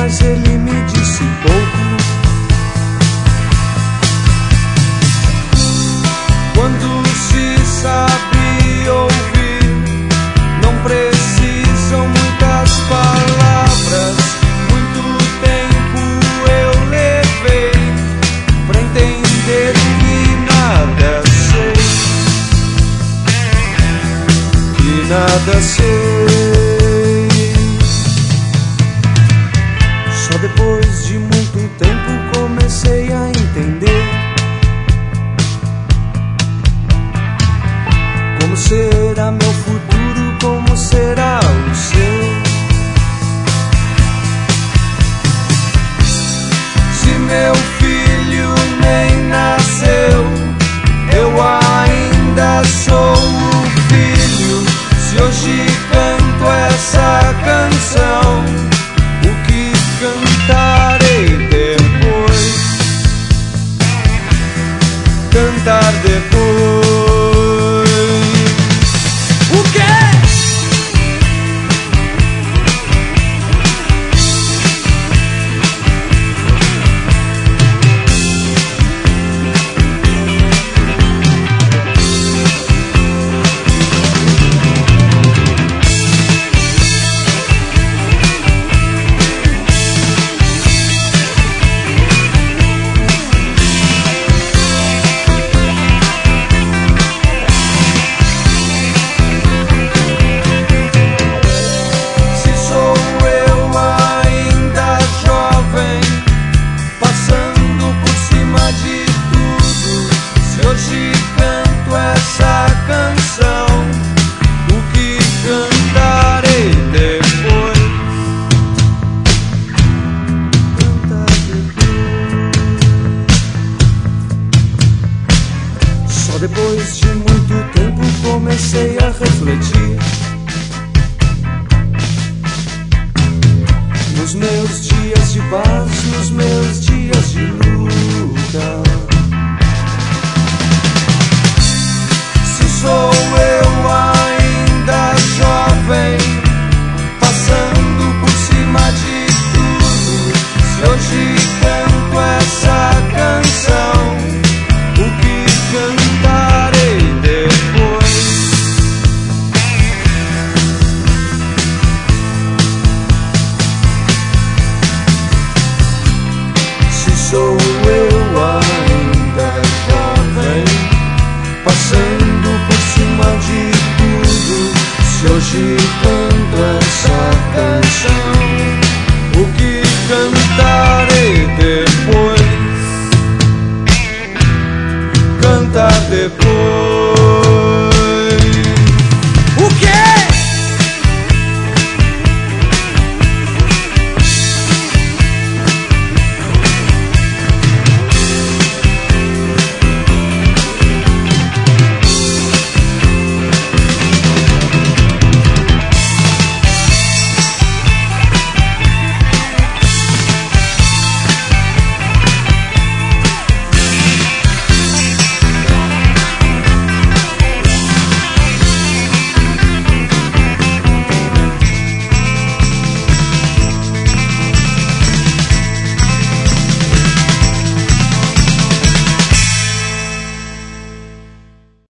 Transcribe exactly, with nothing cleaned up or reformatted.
mas ele me disse pouco. Quando se sabe ouvir, não precisam muitas palavras. Muito tempo eu levei pra entender que nada sei, que nada sei. Só depois de muito tempo comecei a entender como será meu futuro, como será o seu. Se meu filho nem nasceu, eu ainda sou o filho. Se hoje canto essa canção, o que cantarei depois? Cantar depois. Hoje canto essa canção, o que cantarei depois? Cantar depois. Só depois de muito tempo comecei a refletir nos meus dias de paz, nos meus dias de luta. Sou eu ainda jovem, passando por cima de tudo. Se hoje canto essa canção, o que cantarei depois? Se sou eu ainda jovem, passando de tudo, se hoje canto essa canção, o que cantar?